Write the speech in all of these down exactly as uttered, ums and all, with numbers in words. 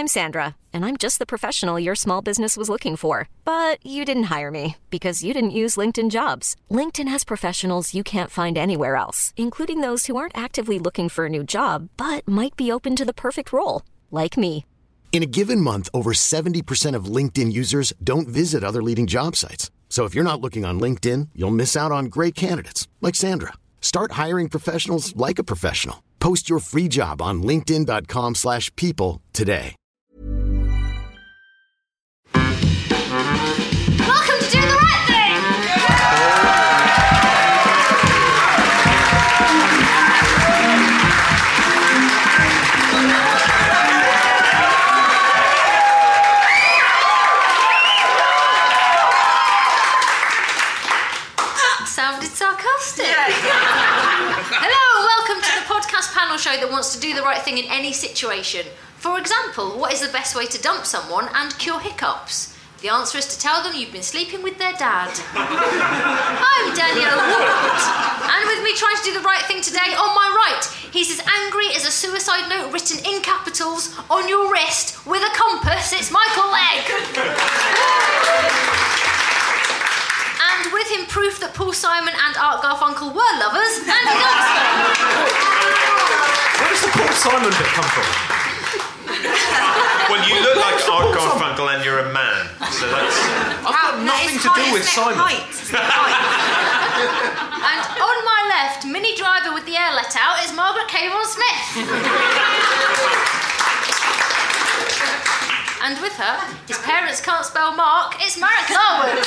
I'm Sandra, and I'm just the professional your small business was looking for. But you didn't hire me because you didn't use LinkedIn Jobs. LinkedIn has professionals you can't find anywhere else, including those who aren't actively looking for a new job, but might be open to the perfect role, like me. In a given month, over seventy percent of LinkedIn users don't visit other leading job sites. So if you're not looking on LinkedIn, you'll miss out on great candidates like Sandra. Start hiring professionals like a professional. Post your free job on linkedin.com slash people today. Welcome to Do the Right Thing! That sounded sarcastic. Hello, welcome to the podcast panel show that wants to do the right thing in any situation. For example, what is the best way to dump someone and cure hiccups? The answer is to tell them you've been sleeping with their dad. I'm Danielle Ward, and with me trying to do the right thing today, on my right, he's as angry as a suicide note written in capitals on your wrist with a compass. It's Michael Legg. And with him proof that Paul Simon and Art Garfunkel were lovers, Andy Dunstan. Where does the Paul Simon bit come from? Well, you look like Art Garfunkel and you're a man, so that's... I've got nothing to do with Simon. And on my left, mini driver with the air let out, is Margaret Cameron Smith. And with her, his parents can't spell Mark, it's Marek Larwood.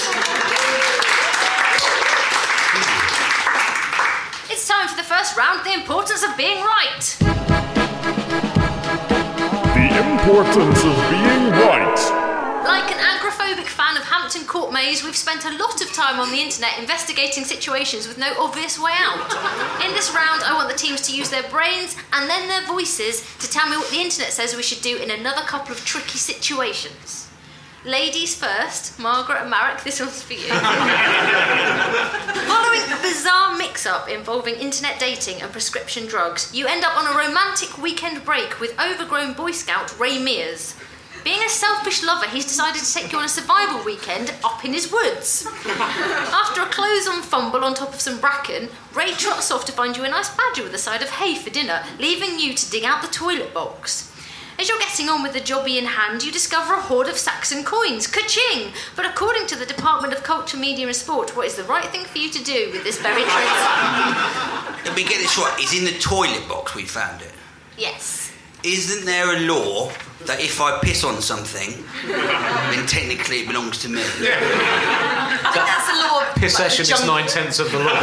It's time for the first round, the importance of being right. The importance of being right. Like an agoraphobic fan of Hampton Court Maze, we've spent a lot of time on the internet investigating situations with no obvious way out. In this round, I want the teams to use their brains and then their voices to tell me what the internet says we should do in another couple of tricky situations. Ladies first, Margaret and Marek, this one's for you. Following a bizarre mix-up involving internet dating and prescription drugs, you end up on a romantic weekend break with overgrown Boy Scout Ray Mears. Being a selfish lover, he's decided to take you on a survival weekend up in his woods. After a clothes-on fumble on top of some bracken, Ray trots off to find you a nice badger with a side of hay for dinner, leaving you to dig out the toilet box. As you're getting on with the jobby in hand, you discover a hoard of Saxon coins. Ka-ching! But according to the Department of Culture, Media and Sport, what is the right thing for you to do with this buried treasure? Let me get this right. It's in the toilet box we found it. Yes. Isn't there a law that if I piss on something, then technically it belongs to me? Yeah. I think that's a law of... Possession is nine-tenths of the law.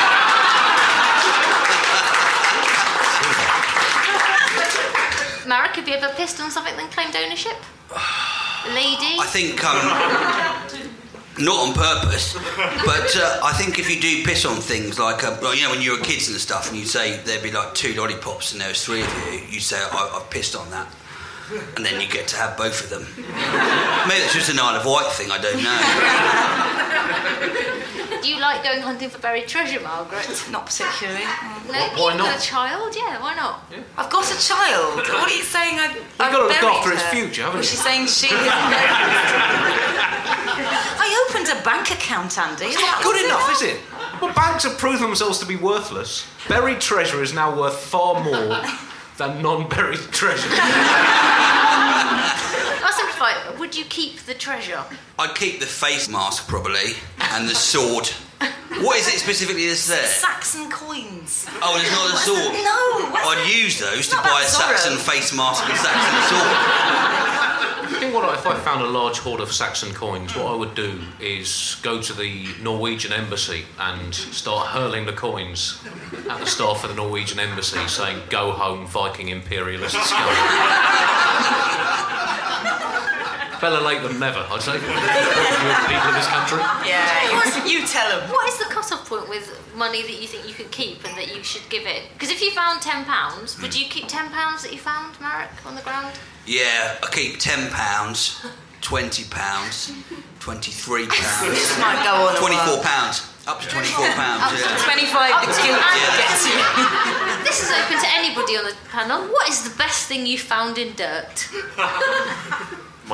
Marek, have you ever pissed on something then claimed ownership? Lady? I think, um... not on purpose, but uh, I think if you do piss on things like, uh, well, you know, when you were kids and stuff, and you'd say there'd be like two lollipops and there was three of you, you'd say, I- I've pissed on that. And then you get to have both of them. Maybe it's just an Isle of Wight thing, I don't know. Do you like going hunting for buried treasure, Margaret? Not particularly. No, Why you've got not? a child, yeah, why not? Yeah. I've got a child. What are you saying? I've, You've I've got to look buried after its her. future, haven't Was you? she saying she... I opened a bank account, Andy. It's not good enough, is it? Well, banks have proven themselves to be worthless. Buried treasure is now worth far more than non-buried treasure. I'll simplify it. Would you keep the treasure? I'd keep the face mask, probably, and the sword. What is it specifically that's there? Saxon coins. Oh, it's not a sword? No. what's I'd that? use those It's to not buy a about Zorro. Saxon face mask and Saxon sword. I think what I, if I found a large hoard of Saxon coins, what I would do is go to the Norwegian embassy and start hurling the coins at the staff of the Norwegian embassy, saying, "Go home, Viking imperialist scum." Better late than never, I'd say. People of this country. Yeah, you, you tell them. What is the cut-off point with money that you think you could keep and that you should give in? Because if you found ten pounds, would you keep ten pounds that you found, Marek, on the ground? Yeah, I keep ten pounds, twenty pounds, twenty-three pounds. This might go on a twenty-four while. pounds. Up to twenty-four pounds, Up to yeah. twenty-five, the guilt Yeah. gets you. This is open to anybody on the panel. What is the best thing you found in dirt?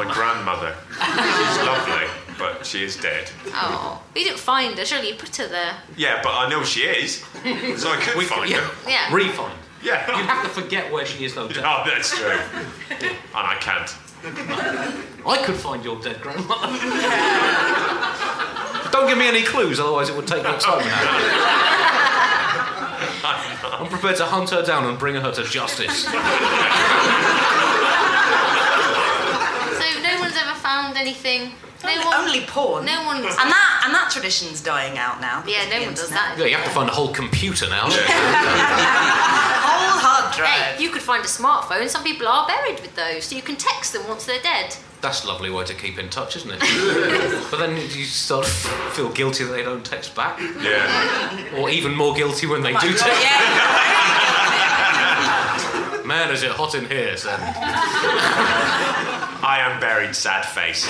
my grandmother. She's lovely, but she is dead. Oh, you didn't find her. Surely you put her there. Yeah, but I know she is, so I could We- find yeah. her. Yeah. Refind. Yeah. You have to forget where she is, though. Dad. Oh, that's true. And I can't. I could find your dead grandmother. Don't give me any clues, otherwise it would take much time now. I'm prepared to hunt her down and bring her to justice. So no one's ever found anything. No Only, one. only porn. No one's. And that and that tradition's dying out now. Yeah, no The one does internet. that. Yeah, you have to find a whole computer now. Whole hard drive. Hey, you could find a smartphone. Some people are buried with those, so you can text them once they're dead. That's a lovely way to keep in touch, isn't it? But then you sort of feel guilty that they don't text back. Yeah. Or even more guilty when they do text. Yeah. Man, is it hot in here, son? I am buried, sad face.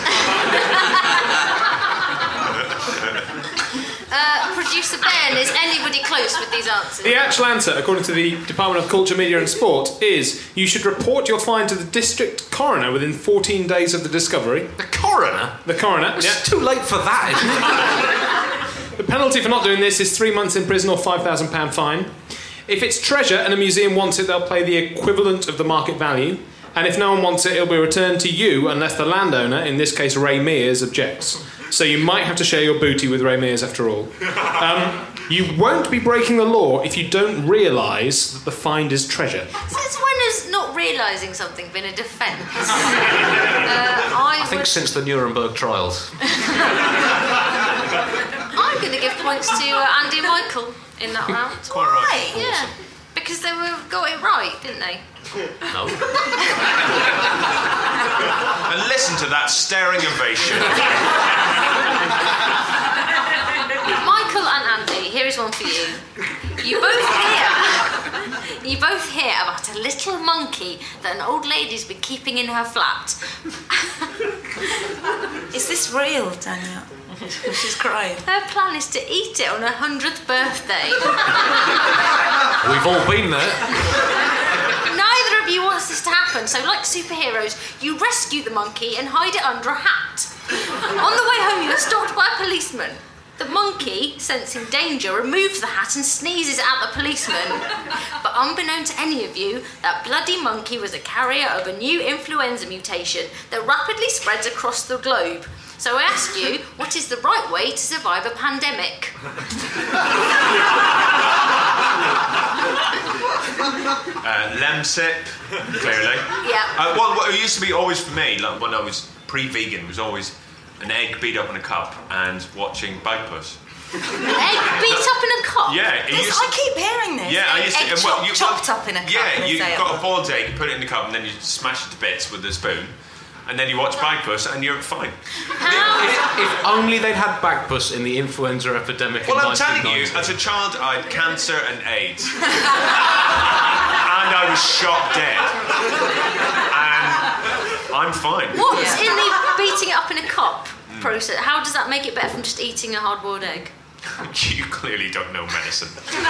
Uh, Producer Ben, is anybody close with these answers? The actual answer, according to the Department of Culture, Media and Sport, is you should report your find to the district coroner within fourteen days of the discovery. The coroner? The coroner, It's yeah. too late for that, isn't it? The penalty for not doing this is three months in prison or five thousand pounds fine. If it's treasure and a museum wants it, they'll pay the equivalent of the market value. And if no one wants it, it'll be returned to you unless the landowner, in this case Ray Mears, objects. So you might have to share your booty with Ray Mears after all. Um, you won't be breaking the law if you don't realise that the find is treasure. Since when has not realising something been a defence? uh, I, I think would, since the Nuremberg trials. I'm going to give points to uh, Andy and Michael in that round. Quite right. Yeah, because they were got it right, didn't they? No. And listen to that staring ovation. Michael and Andy, here is one for you. You both hear, you both hear about a little monkey that an old lady's been keeping in her flat. Is this real, Danielle? She's crying. Her plan is to eat it on her hundredth birthday. We've all been there. Neither of you wants this to happen, so like superheroes, you rescue the monkey and hide it under a hat. On the way home, you are stopped by a policeman. The monkey, sensing danger, removes the hat and sneezes at the policeman. But unbeknown to any of you, that bloody monkey was a carrier of a new influenza mutation that rapidly spreads across the globe. So I ask you, what is the right way to survive a pandemic? Uh, Lemsip, clearly. Yeah. Uh, well, what it used to be always for me, like when I was pre-vegan, was always an egg beat up in a cup and watching Bagpuss. Egg beat up in a cup? Yeah, it This, used I keep hearing this. Yeah, I Egg- used to. egg and chop- well, you, chopped well, up in a cup. Yeah, they you say got it. a boiled egg, you put it in the cup, and then you smash it to bits with a spoon, and then you watch Bagpuss, and you're fine. How? If only they'd had Bagpuss in the influenza epidemic Well, in I'm telling you, nineteen ninety. as a child, I had cancer and AIDS, and I was shot dead, and I'm fine. What's in the beating it up in a cup process? How does that make it better from just eating a hard-boiled egg? You clearly don't know medicine.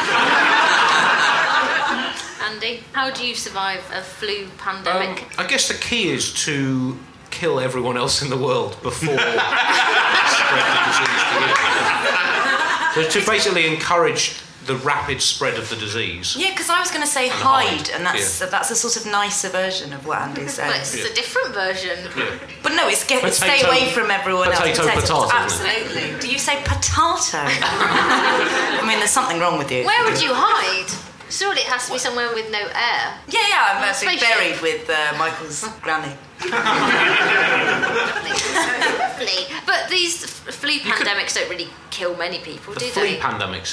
Andy, how do you survive a flu pandemic? Um, I guess the key is to kill everyone else in the world before spread the disease to you. So to basically encourage the rapid spread of the disease. Yeah, because I was going to say And hide, hide, and that's yeah. that's a sort of nicer version of what Andy's saying. Well, it's a different version. Yeah. But no, it's get stay Potato- away from everyone potato, else. potato, isn't it? Absolutely. Do you say potato? I mean, there's something wrong with you. Where would you hide? Surely it has to be somewhere with no air. Yeah, yeah, I'm actually Spaceship. buried with uh, Michael's granny. Lovely. But these f- flu pandemics don't really kill many people, The do flea they? pandemics.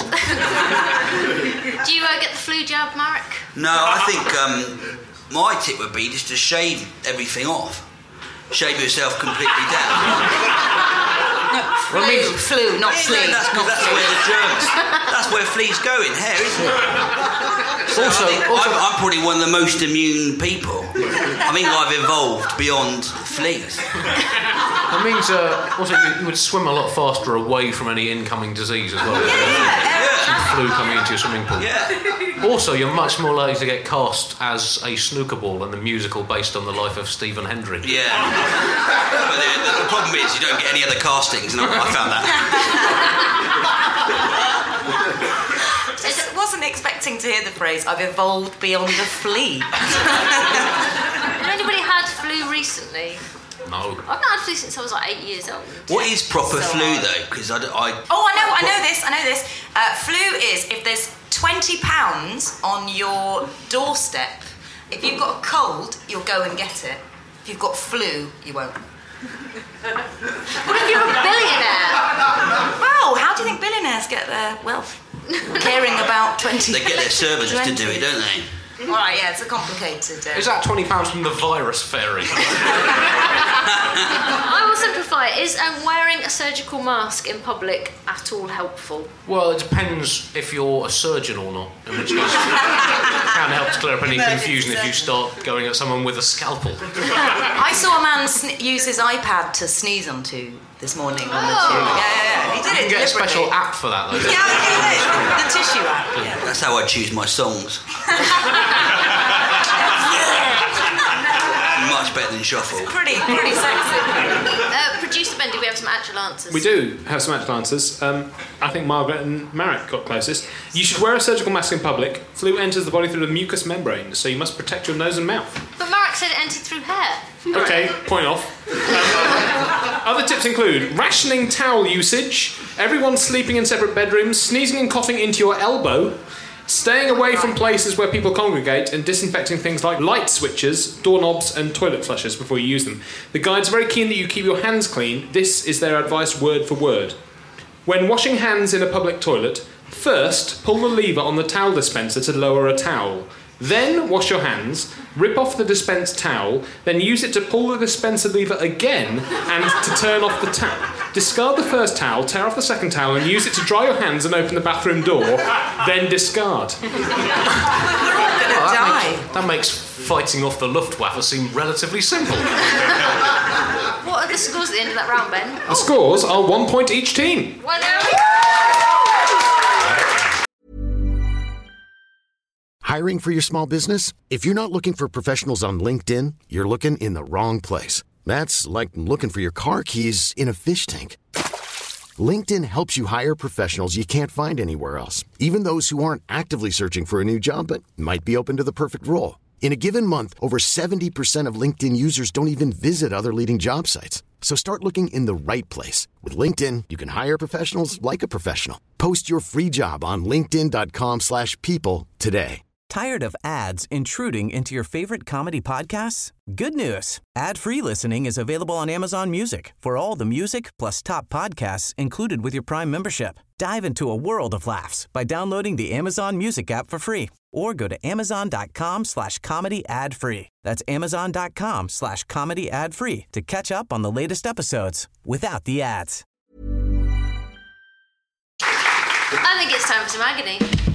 Do you uh, get the flu jab, Marek? No, I think um, my tip would be just to shave everything off. Shave yourself completely down. Flu, Well, I mean- flu, not Yeah, flea. no, that's, 'cause that's where the germs. That's where fleas go in hair, isn't it? So Also- I think also- I'm, I'm probably one of the most immune people. I think I've evolved beyond fleas. That means uh, also you, you would swim a lot faster away from any incoming disease as well. Yeah, imagine flu coming into your swimming pool. Yeah. Also, you're much more likely to get cast as a snooker ball in the musical based on the life of Stephen Hendry. Yeah. But the, the, the problem is you don't get any other castings, and I, I found that. I wasn't expecting to hear the phrase, I've evolved beyond a flea. Has anybody had flu recently? No. I've not had flu since I was like eight years old. What is proper So flu, odd. though? Because I, d- I... Oh, I know, I know this, I know this. Uh, flu is if there's twenty pounds on your doorstep. If you've got a cold, you'll go and get it. If you've got flu, you won't. What if you're a billionaire? Well, how do you think billionaires get their wealth? Caring about twenty... They get their servants to do it, don't they? All right, yeah, it's a complicated... Uh... Is that twenty pounds from the virus fairy? I will simplify it. Is um, wearing a surgical mask in public at all helpful? Well, it depends if you're a surgeon or not, in which case it can help to clear up any Emergency confusion if you surgeon. start going at someone with a scalpel. I saw a man sn- use his iPad to sneeze onto this morning on the Oh. tube. Yeah, yeah, yeah. He did You it can get a special deliberately. app for that, though. Yeah, he did. The tissue app. Yeah. That's how I choose my songs. Much better than shuffle. Pretty, pretty sexy. Uh, Producer Ben, do we have some actual answers? We do have some actual answers. Um, I think Margaret and Marek got closest. You should wear a surgical mask in public. Flu enters the body through the mucous membrane, so you must protect your nose and mouth. But Marek said it entered through hair. Okay, point off. Um, other tips include rationing towel usage, everyone sleeping in separate bedrooms, sneezing and coughing into your elbow, staying away from places where people congregate, and disinfecting things like light switches, doorknobs, and toilet flushers before you use them. The guide's very keen that you keep your hands clean. This is their advice word for word. When washing hands in a public toilet, first pull the lever on the towel dispenser to lower a towel. Then wash your hands, rip off the dispensed towel, then use it to pull the dispenser lever again and to turn off the tap. Discard the first towel, tear off the second towel, and use it to dry your hands and open the bathroom door, then discard. We're all gonna That die. makes, that makes fighting off the Luftwaffe seem relatively simple. What are the scores at the end of that round, Ben? The scores are one point each team. Well, there we Hiring for your small business? If you're not looking for professionals on LinkedIn, you're looking in the wrong place. That's like looking for your car keys in a fish tank. LinkedIn helps you hire professionals you can't find anywhere else, even those who aren't actively searching for a new job but might be open to the perfect role. In a given month, over seventy percent of LinkedIn users don't even visit other leading job sites. So start looking in the right place. With LinkedIn, you can hire professionals like a professional. Post your free job on linkedin.com slash people today. Tired of ads intruding into your favorite comedy podcasts? Good news. Ad-free listening is available on Amazon Music for all the music plus top podcasts included with your Prime membership. Dive into a world of laughs by downloading the Amazon Music app for free or go to amazon.com slash comedy ad-free. That's amazon.com slash comedy ad-free to catch up on the latest episodes without the ads. I think it's time for some agony.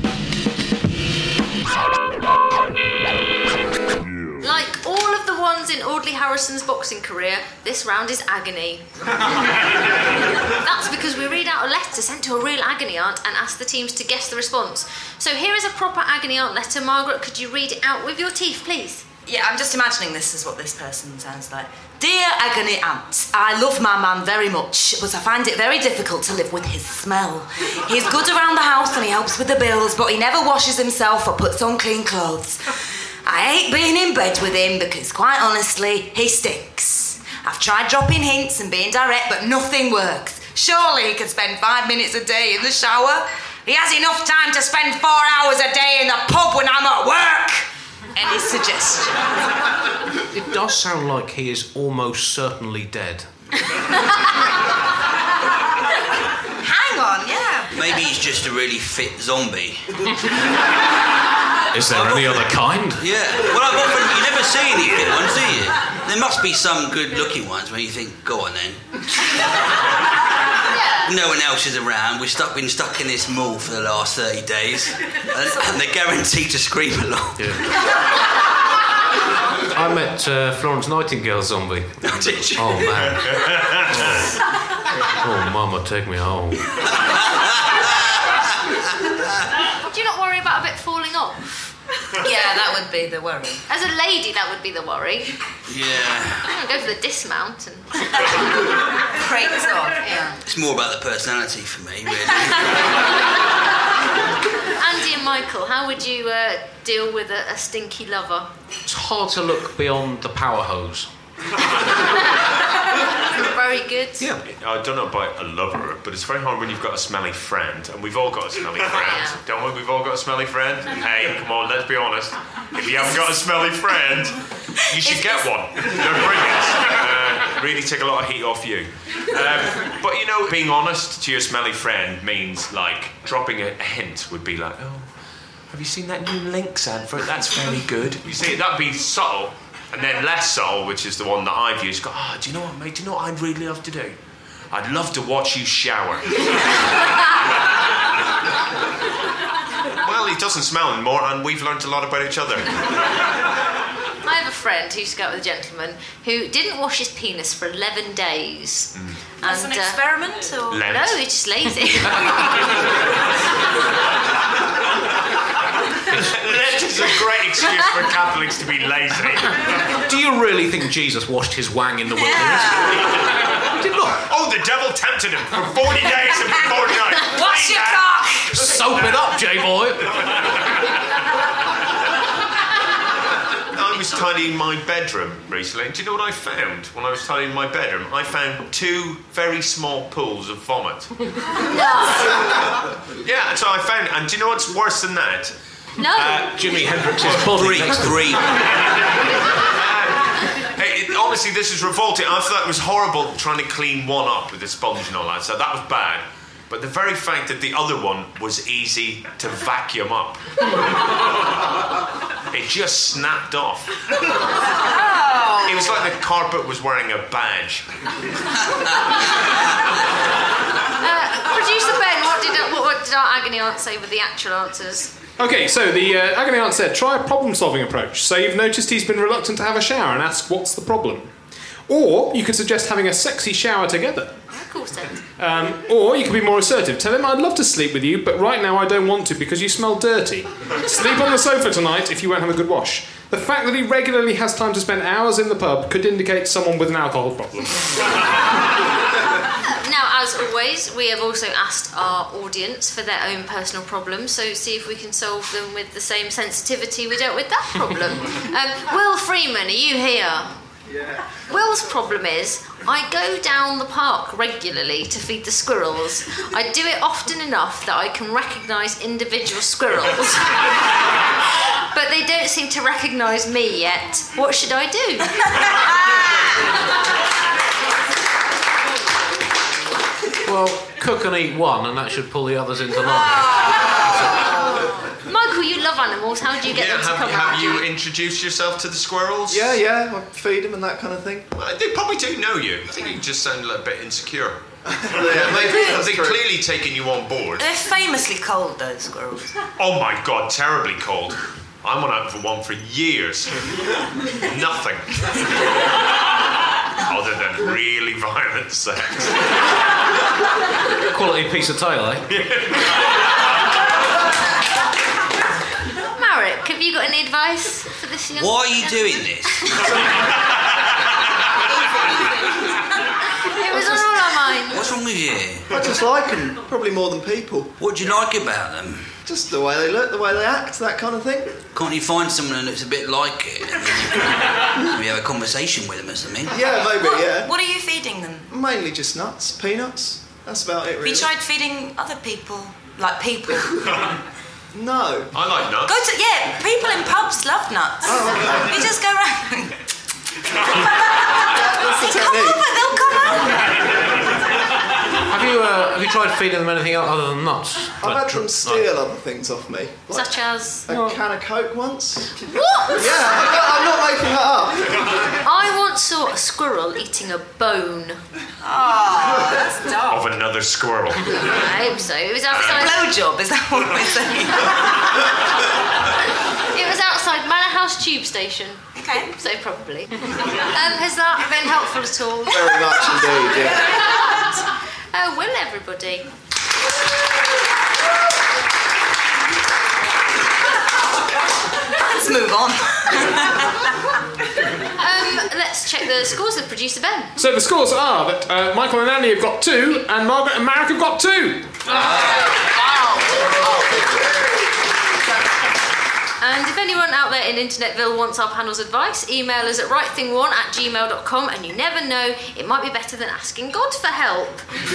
Like all of the ones in Audley Harrison's boxing career, this round is agony. That's because we read out a letter sent to a real agony aunt and ask the teams to guess the response. So here is a proper agony aunt letter. Margaret, could you read it out with your teeth, please? Yeah, I'm just imagining this is what this person sounds like. Dear Agony Aunt, I love my man very much, but I find it very difficult to live with his smell. He's good around the house and he helps with the bills, but he never washes himself or puts on clean clothes. I hate being in bed with him because, quite honestly, he stinks. I've tried dropping hints and being direct, but nothing works. Surely he could spend five minutes a day in the shower. He has enough time to spend four hours a day in the pub when I'm at work. Any suggestion? It does sound like he is almost certainly dead. Hang on, yeah. Maybe he's just a really fit zombie. Is there any other kind? Yeah. Well, I've often, you never see any fit ones, do you? There must be some good-looking ones where you think, go on then. No one else is around. We've stuck, been stuck in this mall for the last thirty days. And, and they're guaranteed to scream a lot. Yeah. I met uh, Florence Nightingale's zombie. Did you? Oh, man. Oh, oh Mama, take me home. Do you not worry about a bit falling off? Yeah, that would be the worry. As a lady, that would be the worry. Yeah. I'm going to go for the dismount and... Crates off, yeah. It's more about the personality for me, really. Andy and Michael, how would you uh, deal with a, a stinky lover? It's hard to look beyond the power hose. Very good. Yeah. I don't know about a lover, but it's very hard when you've got a smelly friend, and we've all got a smelly friend, Yeah. don't we? We've all got a smelly friend. Hey, come on, let's be honest. If you haven't got a smelly friend, you should get one. They're brilliant. Uh, really take a lot of heat off you. Um, but you know, being honest to your smelly friend means like dropping a, a hint would be like, oh, have you seen that new Lynx advert? That's very good. You see, that'd be subtle. And then less subtle, which is the one that I've used, go, oh, do you know what, mate? Do you know what I'd really love to do? I'd love to watch you shower. Well, he doesn't smell anymore, and we've learnt a lot about each other. I have a friend who used to go out with a gentleman who didn't wash his penis for eleven days. Mm. That's an And, uh, experiment, or...? Lent. No, he's just lazy. Lent is a great excuse for Catholics to be lazy. Do you really think Jesus washed his wang in the wilderness? He did not. Oh, the devil tempted him for forty days and forty nights. Wash your cock! Soap it up, J-boy. I was tidying my bedroom recently, and do you know what I found when I was tidying my bedroom? I found two very small pools of vomit. No. Yeah, so I found, and do you know what's worse than that? No. Uh, Jimi Hendrix's body Three, next to three. Hey, it, honestly, this is revolting. I thought it was horrible trying to clean one up with a sponge and all that, so that was bad. But the very fact that the other one was easy to vacuum up, it just snapped off. Oh. It was like the carpet was wearing a badge. Uh, Producer Ben, what did, what, what did our agony aunt say with the actual answers? Okay, so the uh, agony aunt said, try a problem-solving approach. So you've noticed he's been reluctant to have a shower and ask what's the problem. Or you could suggest having a sexy shower together. Of course then. Um, or you could be more assertive. Tell him I'd love to sleep with you, but right now I don't want to because you smell dirty. Sleep on the sofa tonight if you won't have a good wash. The fact that he regularly has time to spend hours in the pub could indicate someone with an alcohol problem. Now, as always, we have also asked our audience for their own personal problems, so see if we can solve them with the same sensitivity we dealt with that problem. um, Will Freeman, are you here? Yeah. Will's problem is, I go down the park regularly to feed the squirrels. I do it often enough that I can recognise individual squirrels. But they don't seem to recognise me yet. What should I do? Well, cook and eat one, and that should pull the others into line. Michael, you love animals. How do you get Yeah, them to have, come have around you you? introduced yourself to the squirrels? Yeah, yeah, I feed them and that kind of thing. Well, they probably do know you. I think you just sound a little bit insecure. Yeah, maybe that's They've true. clearly taken you on board. They're famously cold, those squirrels. Oh my god, terribly cold. I went out for one for years. Nothing. Other than really violent sex. Quality piece of tail, eh? Marek, have you got any advice for this young Why are you gentleman? doing this? It was on all our minds. What's wrong with you? I just like them, probably more than people. What do you like about them? Just the way they look, the way they act, that kind of thing. Can't you find someone who looks a bit like it? And then maybe have a conversation with them or something? Yeah, maybe, What, yeah. what are you feeding them? Mainly just nuts, peanuts. That's about it, Have really. you tried feeding other people? Like people? No. I like nuts. Go to, yeah, people in pubs love nuts. Oh, okay. You just go round. That's the They come technique. over, they'll come over. Have you uh, have you tried feeding them anything other than nuts? I've Like had tr- them steal other things off me. Like Such as... a can of Coke once. What? Yeah, I'm not, I'm not making that up. I once saw a squirrel eating a bone. Oh, that's dark. Of another squirrel. I hope so. It was outside... Blowjob, is that what we're saying? It was outside Manor House Tube Station. Okay. So probably. um, has that been helpful at all? Very much indeed, yeah. Uh, will everybody? Let's move on. um, let's check the scores with producer Ben. So the scores are that uh, Michael and Andy have got two, and Margaret and Marek have got two. And if anyone out there in Internetville wants our panel's advice, email us at rightthing1 at gmail dot com, and you never know, it might be better than asking God for help.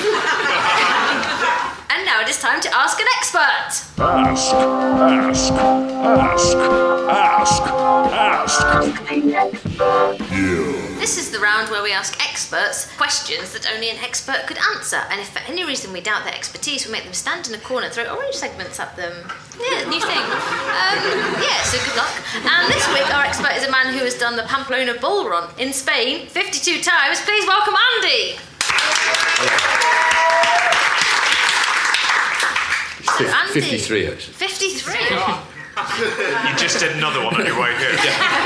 And now it is time to ask an expert. Ask, ask, ask, ask, ask. You. This is the round where we ask experts questions that only an expert could answer, and if for any reason we doubt their expertise, we make them stand in a corner and throw orange segments at them. Yeah, new thing. Um, yeah, so good luck. And this week our expert is a man who has done the Pamplona Bull Run in Spain fifty-two times. Please welcome Andy. So Andy, fifty-three actually. fifty-three? You just did another one on your way here.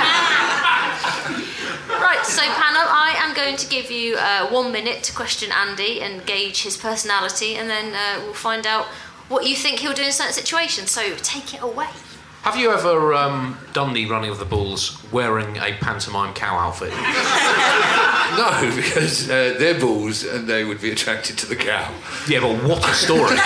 Right, so panel, I am going to give you uh, one minute to question Andy and gauge his personality, and then uh, we'll find out what you think he'll do in certain situations. So take it away. Have you ever um, done the running of the bulls wearing a pantomime cow outfit? No, because uh, they're bulls and they would be attracted to the cow. Yeah, but what a story.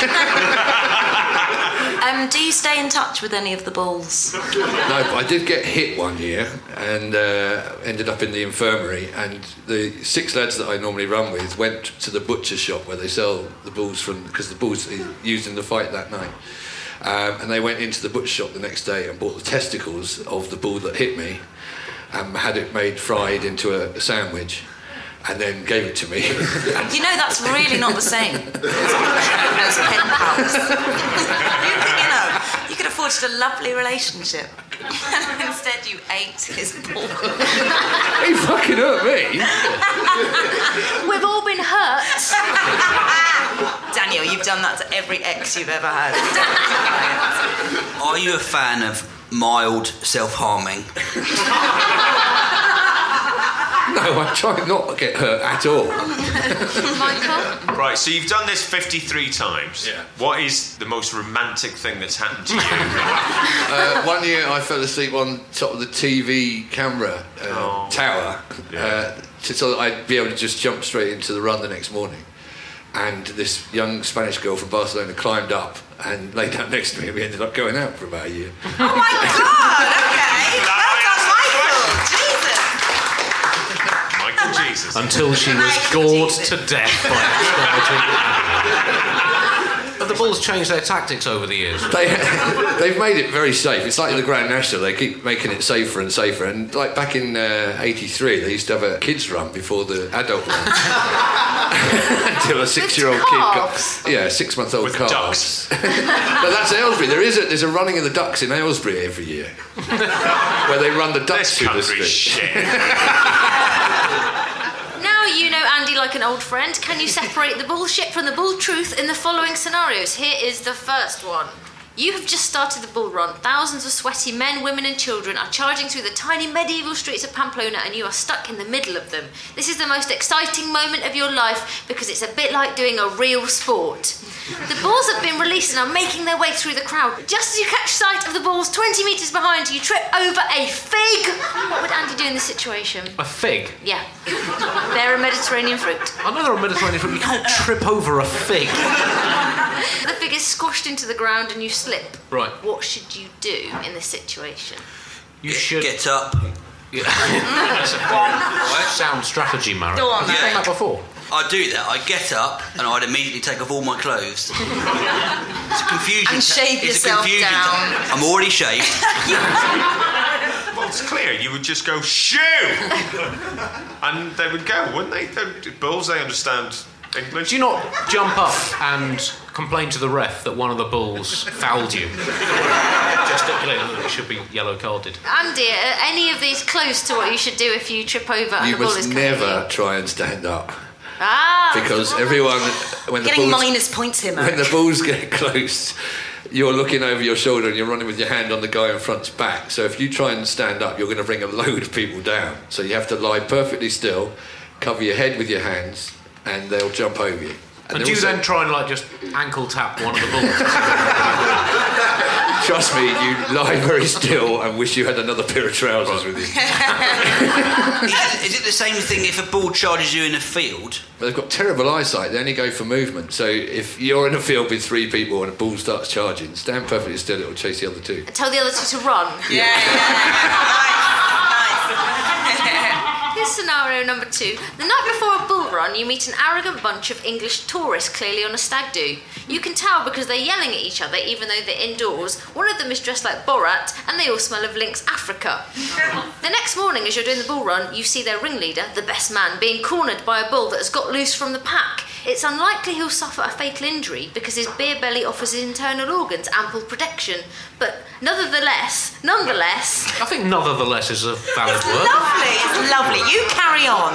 Um, do you stay in touch with any of the bulls? No, but I did get hit one year and uh, ended up in the infirmary, and the six lads that I normally run with went to the butcher shop where they sell the bulls from, because the bulls are used in the fight that night. Um, and they went into the butcher shop the next day and bought the testicles of the bull that hit me and had it made fried into a, a sandwich and then gave it to me. You know, that's really not the same as pen pals. you, you know, you could have forged a lovely relationship. And instead you ate his bull. He fucking hurt me. We've all been hurt. Daniel, you've done that to every ex you've ever had. Are you a fan of mild self-harming? No, I try not to get hurt at all. Michael? Right, so you've done this fifty-three times. Yeah. What is the most romantic thing that's happened to you? uh, one year I fell asleep on top of the T V camera uh, Oh. tower Yeah. uh, to, so that I'd be able to just jump straight into the run the next morning. And this young Spanish girl from Barcelona climbed up and lay down next to me, and we ended up going out for about a year. Oh my God, okay. Well done, Michael. Jesus. Michael Jesus. Until she was Michael gored Jesus. to death by a But the bulls changed their tactics over the years. They, they've made it very safe. It's like the Grand National. They keep making it safer and safer. And like back in uh, eighty-three, they used to have a kids run before the adult run. Until a six-year-old kid got... Yeah, six-month-old With calves. ducks. But that's Aylesbury. There is a, there's a running of the ducks in Aylesbury every year. Where they run the ducks This through the country's street. shit. Now you know Andy like an old friend. Can you separate the bullshit from the bull truth in the following scenarios? Here is the first one. You have just started the bull run. Thousands of sweaty men, women and children are charging through the tiny medieval streets of Pamplona, and you are stuck in the middle of them. This is the most exciting moment of your life because it's a bit like doing a real sport. The bulls have been released and are making their way through the crowd. Just as you catch sight of the bulls twenty metres behind you, you trip over a fig. What would Andy do in this situation? A fig? Yeah. They're a Mediterranean fruit. I know they're a Mediterranean fruit. You can't trip over a fig. The fig is squashed into the ground and you slip. Right. What should you do in this situation? You should... Get up. Yeah. Sound strategy, Marek. Go on, Have you Marek. done that before? I'd do that. I'd get up and I'd immediately take off all my clothes. It's a confusion. And shave it's yourself a confusion down. ta- I'm already shaved. Well, it's clear. You would just go, shoo! And they would go, wouldn't they? The bulls, they understand English. Do you not jump up and complain to the ref that one of the bulls fouled you? Gesticulate, it should be yellow carded. Andy, are any of these close to what you should do if you trip over and You the bull is must coming at never you? try and stand up. Ah! Because everyone... when the Getting bulls, minus points here, man. When the bulls get close, you're looking over your shoulder and you're running with your hand on the guy in front's back. So if you try and stand up, you're going to bring a load of people down. So you have to lie perfectly still, cover your head with your hands, and they'll jump over you. And, And do you also- then try and like just ankle tap one of the bulls? trust me, you lie very still and wish you had another pair of trousers with you. Is it the same thing if a bull charges you in a field? They've got terrible eyesight, they only go for movement. So if you're in a field with three people and a bull starts charging, stand perfectly still, it will chase the other two. Tell the other two to run. Yeah, yeah. Here's scenario number two. The night before a bull run, you meet an arrogant bunch of English tourists clearly on a stag do. You can tell because they're yelling at each other even though they're indoors. One of them is dressed like Borat and they all smell of Lynx Africa. The next morning as you're doing the bull run, you see their ringleader, the best man, being cornered by a bull that has got loose from the pack. It's unlikely he'll suffer a fatal injury because his beer belly offers his internal organs ample protection. But nonetheless, nonetheless... I think nonetheless is a valid it's word. Lovely, it's lovely. You carry on.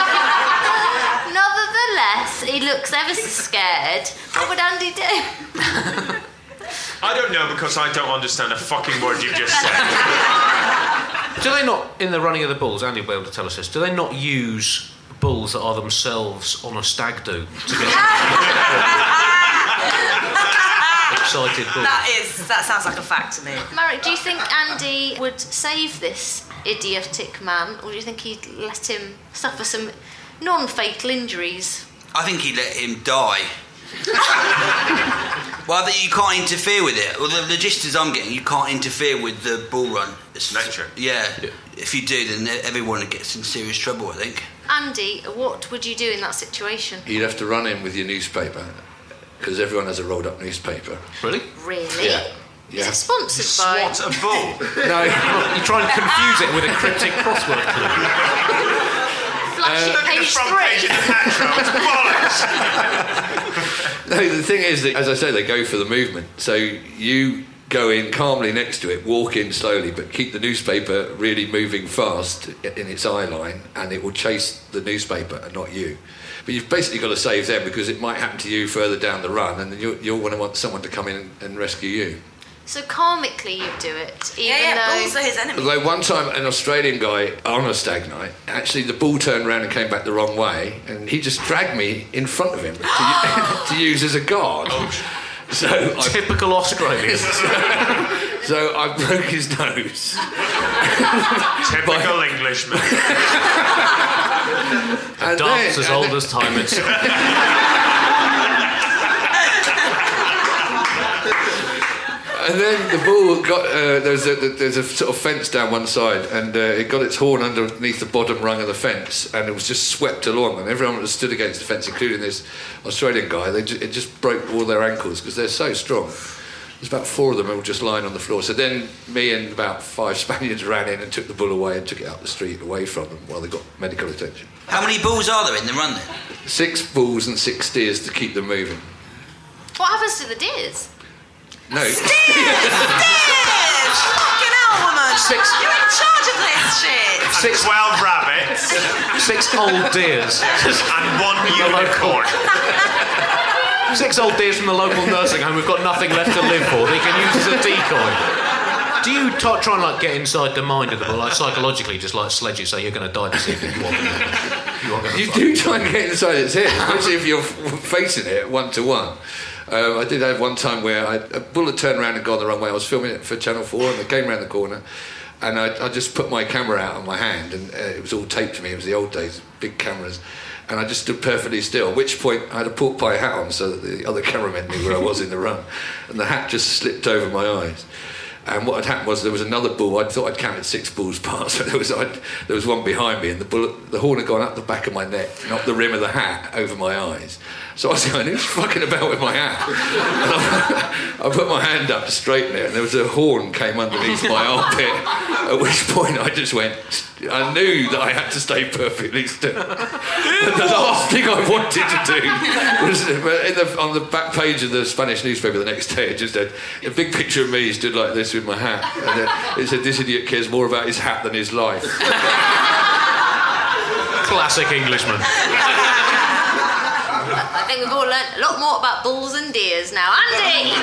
Nonetheless, he looks ever so scared. What would Andy do? I don't know because I don't understand a fucking word you've just said. Do they not, in the running of the bulls, Andy will be able to tell us this, do they not use bulls that are themselves on a stag do to get excited bulls? That is, that sounds like a fact to me. Marek, do you think Andy would save this idiotic man, or do you think he'd let him suffer some non-fatal injuries? I think he'd let him die. Well, that you can't interfere with it. Well, the, the gist is I'm getting, you can't interfere with the bull run. It's nature. Yeah. yeah. If you do, then everyone gets in serious trouble, I think. Andy, what would you do in that situation? You'd have to run in with your newspaper, because everyone has a rolled-up newspaper. Really? Really? Yeah. Is Yeah. it sponsored by... What a bull! No. You try and confuse it with a cryptic crossword clue. Flashing Look at the page front three. page of the Metro, it's bollocks! No, the thing is that, as I say, they go for the movement. So you go in calmly next to it, walk in slowly, but keep the newspaper really moving fast in its eye line, and it will chase the newspaper and not you. But you've basically got to save them because it might happen to you further down the run, and then you'll, you'll want to want someone to come in and rescue you. So karmically you'd do it, even Yeah, yeah, though... bulls are his enemy. Although one time an Australian guy on a stag night, actually the bull turned around and came back the wrong way, and he just dragged me in front of him to, to use as a guard. Oh. So I, Typical Australian. so I broke his nose. Typical Englishman. And Dance then- as and old then- as time itself. And then the bull got uh, there's a there's a sort of fence down one side, and uh, it got its horn underneath the bottom rung of the fence, and it was just swept along, and everyone that stood against the fence, including this Australian guy, they ju- it just broke all their ankles because they're so strong. There's about four of them all just lying on the floor. So then me and about five Spaniards ran in and took the bull away and took it up the street away from them while they got medical attention. How many bulls are there in the run then? Six bulls and six steers to keep them moving. What happens to the deers? No. Steers! Steers! Fucking hell, woman! Six- You're in charge of this shit! Six twelve rabbits Six old deers. and one unicorn. Six old deers from the local nursing home who've got nothing left to live for. They can use as a decoy. Do you t- try and like get inside the mind of the bull, like psychologically, just like sledge it, say you're going to die this evening? You are going to. You are going You do try and get inside its head, especially if you're f- facing it one to one. Um, I did have one time where I, a bull had turned around and gone the wrong way. I was filming it for Channel four, and they came around the corner, and I, I just put my camera out on my hand, and uh, it was all taped to me. It was the old days, big cameras, and I just stood perfectly still. At which point I had a pork pie hat on, so that the other cameramen knew where I was in the run, and the hat just slipped over my eyes. And what had happened was there was another bull. I thought I'd counted six bulls past, but there was I'd, there was one behind me, and the bull, the horn had gone up the back of my neck, not the rim of the hat over my eyes. So I was going, who's fucking about with my hat? And I, I put my hand up to straighten it, and there was a horn came underneath my armpit. At which point I just went. I knew that I had to stay perfectly still. But the last thing I wanted to do was in the, on the back page of the Spanish newspaper the next day. It just had a big picture of me stood like this with my hat, and then it said, "This idiot cares more about his hat than his life." Classic Englishman. I think we've all learnt a lot more about bulls and deers now. Andy!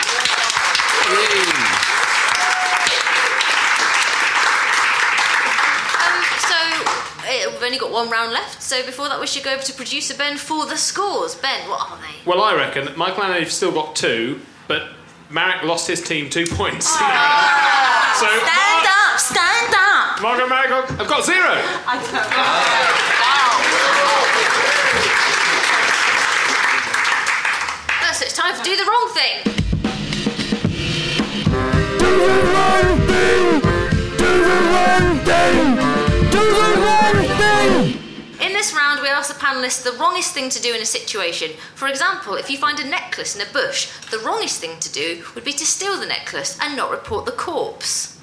um, so, eh, we've only got one round left, so before that we should go over to producer Ben for the scores. Ben, what are they? Well, I reckon Michael and Andy have still got two, but Marek lost his team two points. Oh. So stand up, stand up. Mark and Marek, I've got zero. I don't know. So it's time for Do the Wrong Thing. Do the wrong thing! Do the wrong thing! Do the wrong thing! In this round, we ask the panellists the wrongest thing to do in a situation. For example, if you find a necklace in a bush, the wrongest thing to do would be to steal the necklace and not report the corpse.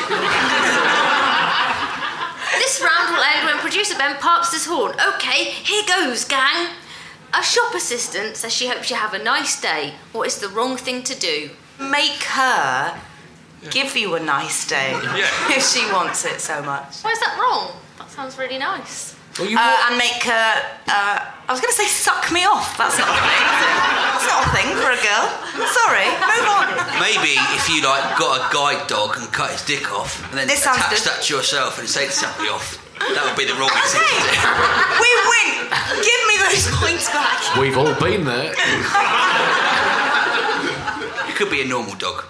This round will end when producer Ben parks his horn. OK, here goes, gang. A shop assistant says she hopes you have a nice day. What is the wrong thing to do? Make her give you a nice day Yeah. if she wants it so much. Why is that wrong? That sounds really nice. Well, you Uh, and make her, uh, I was going to say suck me off. That's not a thing. That's not a thing for a girl. Sorry, move on. Maybe if you like got a guide dog and cut his dick off and then This sounds attach good. that to yourself and say suck me off, that would be the wrongest thing to do. We win. Give me those points back. We've all been there. It could be a normal dog.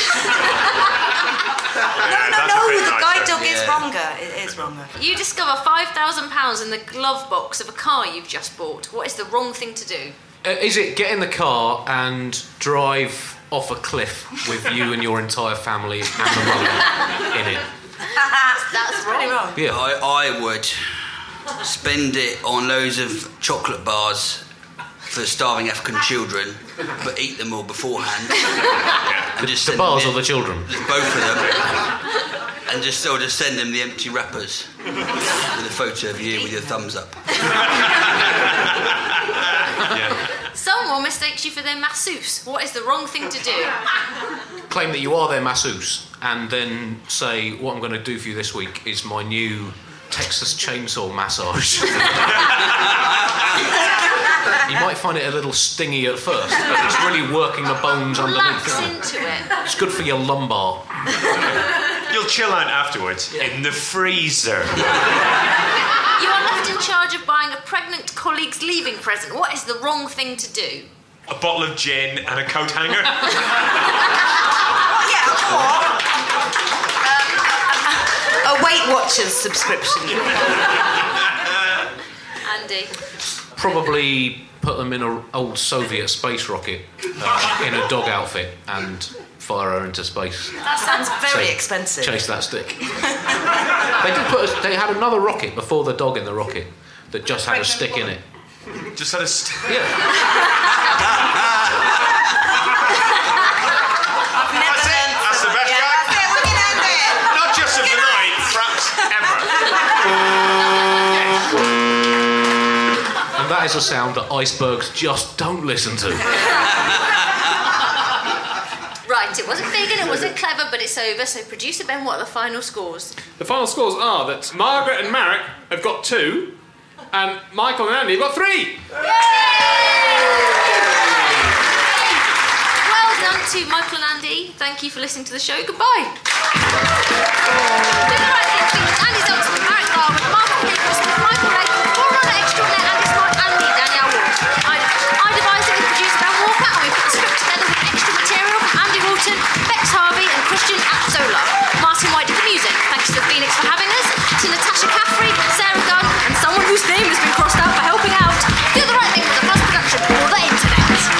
No, no, that's a no, bit the nicer. guide dog is Yeah. wronger. It is wronger. You discover five thousand pounds in the glove box of a car you've just bought. What is the wrong thing to do? Uh, is it get in the car and drive off a cliff with you and your entire family and the money in it? That's Pretty wrong. wrong. Yeah. I, I would spend it on loads of chocolate bars for starving African children, but eat them all beforehand. And just The send bars them or the children? Just both of them. And just, or just send them the empty wrappers with a photo of you with your thumbs up. Yeah. Someone mistakes you for their masseuse. What is the wrong thing to do? Claim that you are their masseuse and then say, what I'm going to do for you this week is my new Texas chainsaw massage. You might find it a little stingy at first, but it's really working the bones underneath. Relax isn't it? into it. It's good for your lumbar. You'll chill out afterwards in the freezer. You are left in charge of buying a pregnant colleague's leaving present. What is the wrong thing to do? A bottle of gin and a coat hanger. Yeah, or um, a Weight Watchers subscription. Andy. Probably put them in an old Soviet space rocket uh, in a dog outfit and fire her into space. That sounds very Say, expensive. Chase that stick. They did put. A, they had another rocket before the dog in the rocket that just had a stick in it. Just had a. St- Yeah. I've never That's it. learned That's the from- best yeah, guy. That's it. Women out there. Not just of the night, perhaps ever. And that is a sound that icebergs just don't listen to. Right, it wasn't big and it wasn't clever, but it's over. So, producer Ben, what are the final scores? The final scores are that Margaret and Marek have got two, and Michael and Andy have got three. Well done to Michael and Andy. Thank you for listening to the show. Goodbye. Do the right thing features Andy Zoxman, Marek Garwood, Margaret Nicholas, Michael Lake, forerunner extraordinaire Andy Smart, and me, Danielle Ward. I, I devised it with producer Ben Walker, and we put the script together with extra material from Andy Walton, Bex Harvey, and Christian Atzola. Martin White did the music. Thanks to the Phoenix for having us, to Natasha Caffrey, Sarah Gunn, and someone whose name has been crossed out for helping out. Do the right thing with a plus production for the internet.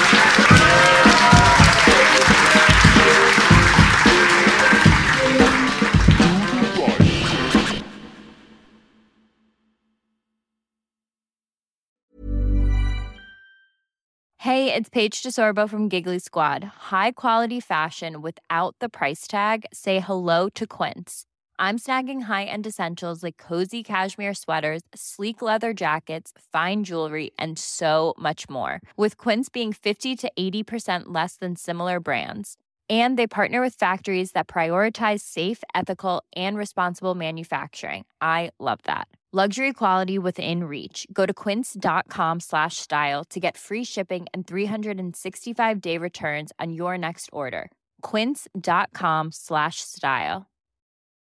Hey, it's Paige DeSorbo from Giggly Squad. High quality fashion without the price tag. Say hello to Quince. I'm snagging high-end essentials like cozy cashmere sweaters, sleek leather jackets, fine jewelry, and so much more. With Quince being fifty to eighty percent less than similar brands. And they partner with factories that prioritize safe, ethical, and responsible manufacturing. I love that. Luxury quality within reach. Go to quince.com slash style to get free shipping and three sixty-five day returns on your next order. Quince.com slash style.